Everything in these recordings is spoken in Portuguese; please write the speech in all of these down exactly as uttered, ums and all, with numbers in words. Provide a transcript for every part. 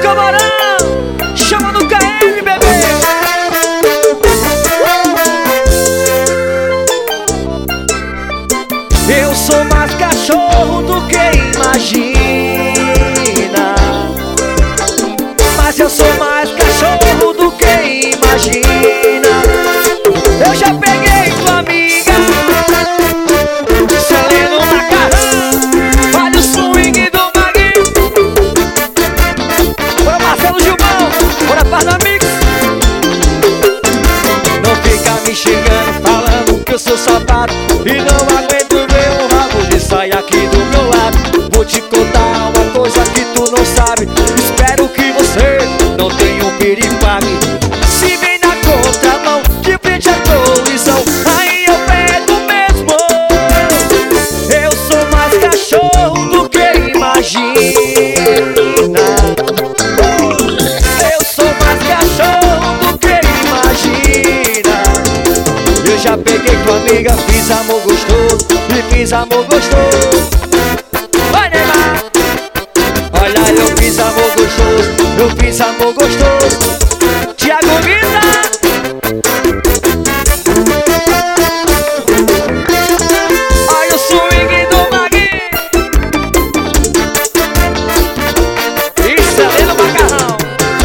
camarão, chama no K M, bebê. Eu sou mais cachorro do que imagina, mas eu sou mais cachorro do que imagina. Eu já peguei tua amiga, selando o macarrão, olha o swing do Maguinho. Bora Marcelo Gilmão, bora Paz Amigos. Não fica me xingando, falando que eu sou safado e não aguento ver um rabo de saia aqui do meu lado. Vou te contar uma coisa que tu não sabe, espero que você não tenha um piripaque. Se vem na contramão, de frente à colisão, aí eu pego mesmo. Eu sou mais cachorro do que imagina. Eu sou mais cachorro do que imagina. Eu já peguei tua amiga, fiz amor gostoso e fiz amor gostoso. Vai, Neymar! Olha, eu fiz amor gostoso, eu fiz amor gostoso. Thiago Vida! Olha o swing do Maguinho. Isso é no macarrão.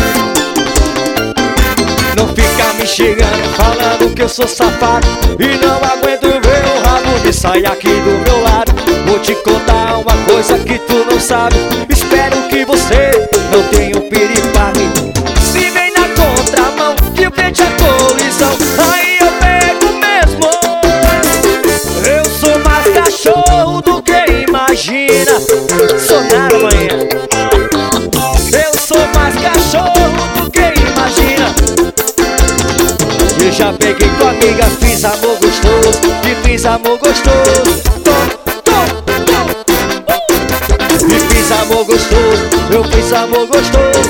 Não fica me xingando, falando que eu sou safado e não aguento ver o rabo de saia aqui do meu lado. Vou te contar uma coisa que tu não sabe, espero que você não tenha um piripaque. Se vem na contramão, de frente à colisão, aí eu pego mesmo. Eu sou mais cachorro do que imagina. Sou nada amanhã. Eu sou mais cachorro do que imagina. Eu já peguei tua amiga, fiz amor gostoso e fiz amor gostoso. E fiz amor gostoso, eu fiz amor gostoso.